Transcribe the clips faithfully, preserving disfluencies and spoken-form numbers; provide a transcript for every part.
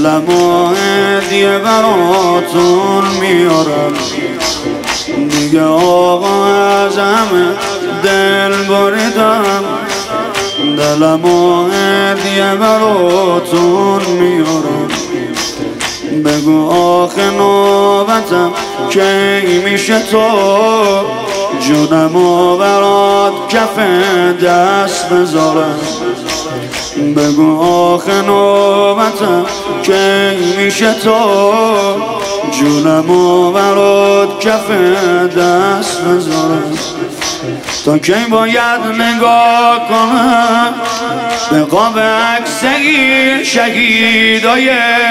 دلم و هدیه براتون میارم دیگه آقا از همه دل بریدم. دلم و هدیه براتون میارم بگو آخه نوبتم کی میشه تو جونم و برات کف دست بذارم. بگو آخه نوبتم کی میشه تو جونم و برات کف دست بذارم. تا کی باید نگاه کنم به قاب عکسی شهیدای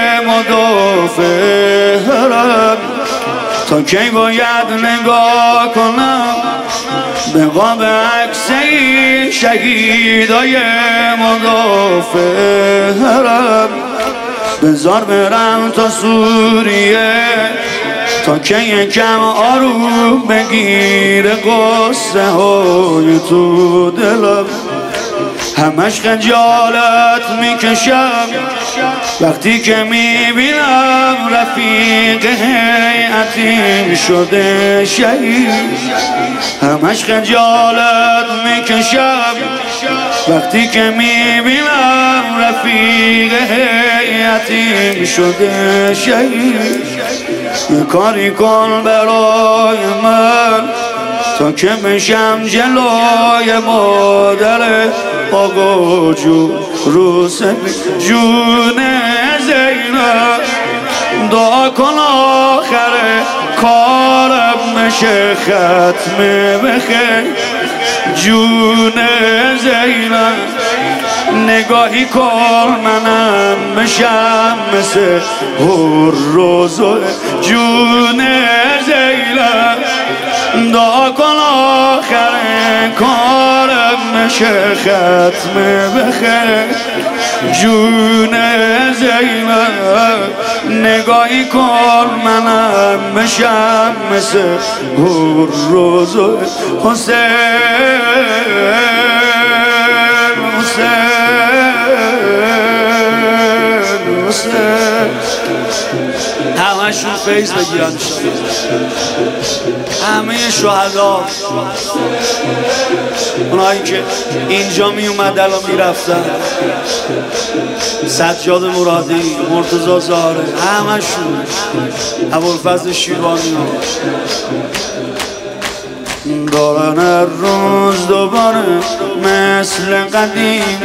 مدافع؟ تا کی باید نگاه کنم به قاب عکسی شهیدای مدافع؟ بذار برم تا سوریه تا که یکم آروم بگیره قصه های تو دلم. همش خجالت میکشم وقتی که میبینم رفیق هیئتیم شده شهید. همش خجالت میکشم وقتی که میبینم رفیق هیئتیم شده شهید. یه کاری کن برای من تا که بشم جلوی مادر آقا جون رو سپید جون زینب. دعا کن آخر کارم بشه ختم بخیر جون زینب. نگاهی کن منم بشم مثل هر روزو جون زینب. دعا کن آخر کارم بشه ختم بخیر جون زینب. نگاهی کن منم بشم مثل هر روزو حسین همشون فیض بگیرن همه شهدا اونایی که اینجا می اومد الان میرفتن سجاد مرادی مرتضی زهره همشون ابوالفضل شیروانی دارن هر روز دوباره مثل قدیم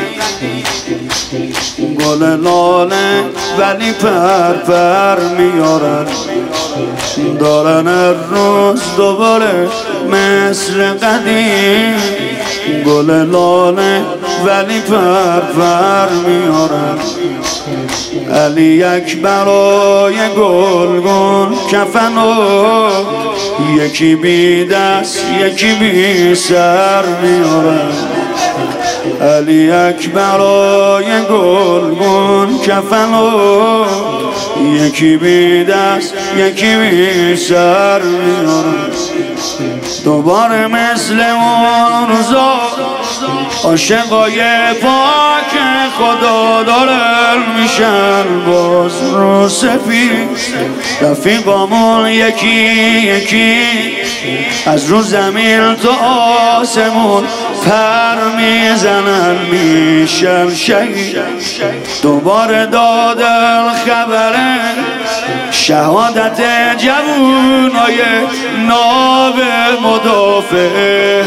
گل لاله ولی پر پر میارن. دارن هر روز دوباره مثل قدیم گل لاله ولی پر پر میارن. علی اکبرای گلگون کفنو یکی بی دست یکی بی سر میارن. علی اکبرای گلگون کفنو یکی بی دست یکی بی سر میارن. دوباره مثل اون روزا عاشقای پاک خدا دارن میشن باز رو سفید. رفیقامون یکی یکی از رو زمین تا آسمون پر میزنن میشن شهید. دوباره دادن خبره شهادت جوونای ناب مدافع.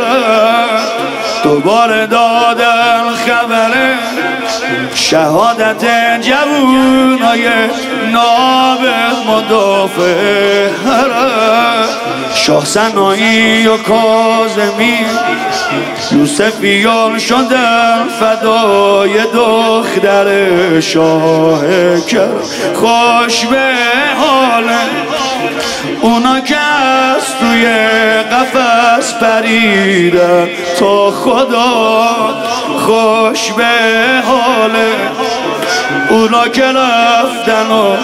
دوباره دادن خبره شهادت جوونای ناب مدافع. شاه سنایی و کاظمی یوسفیان شدن فدای دختر شاه کرم. خوش به حال اونا که از توی قفس پریدن تا خدا. خوش به حال اونا که رفتن و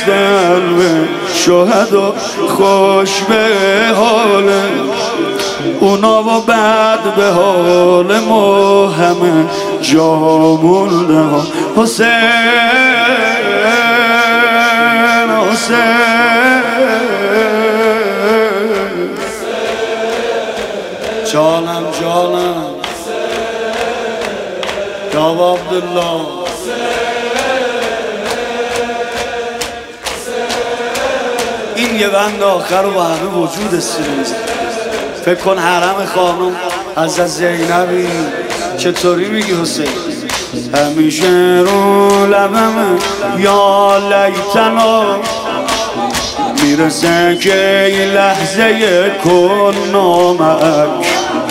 پیوستن به شهدا. خوش به حال اونا و بعد به حال ما همه جا مونده ها. حسین حسین جانم جانم یا عبدالله این یه بند آخر و همه وجود سیریز. فکر کن حرم خانم حضرت زینبی. چطوری میگی حسین؟ همیشه رو لبم یا لیتنا میرسه که این لحظه کن معک.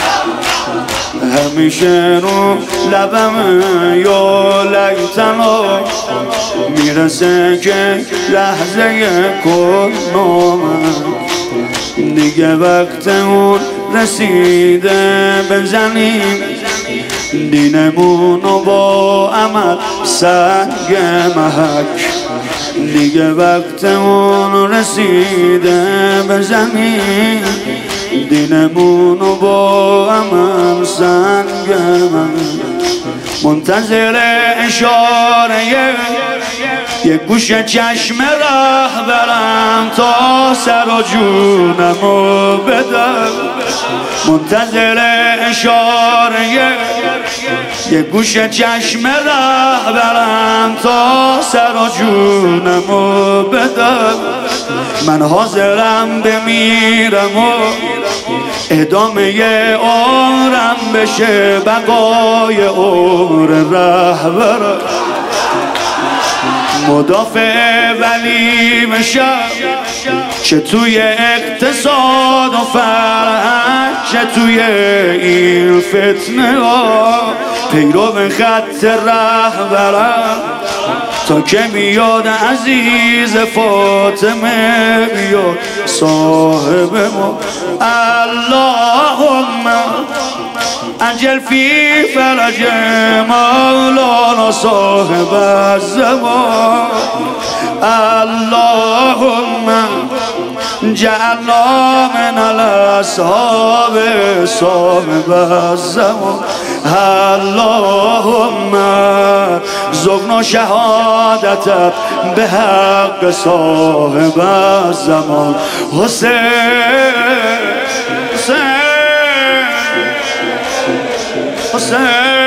همیشه رو لبم یا لیتنا میرسه که لحظه کن معک. دیگه وقت اون رسیده بزنیم دینمونو با عمل سنگ محک. دیگه وقت اون رسیده بزنیم دینمونو با عمل سنگ محک. منتظر اشاره یه گوش چشم رهبرم تا سر و جونمو بدم. منتظر اشاره یه گوش چشم رهبرم تا سر و جونمو بدم. من حاضرم بمیرم و ادامه عمرم بشه بقای عمر رهبرم. مدافع ولی بشم چه توی اقتصاد و فرهنگ چه توی این فتنه ها. پیرو به خط رهبرم تا که میاد عزیز فاطمه بیاد صاحب ما. اللهم عجل فی فرج مولانا صاحب الزمان. اللهم جعلنا من الاصحاب صاحب الزمان. اللهم زغنا شهادتت به حق صاحب الزمان. حسین حسین حسین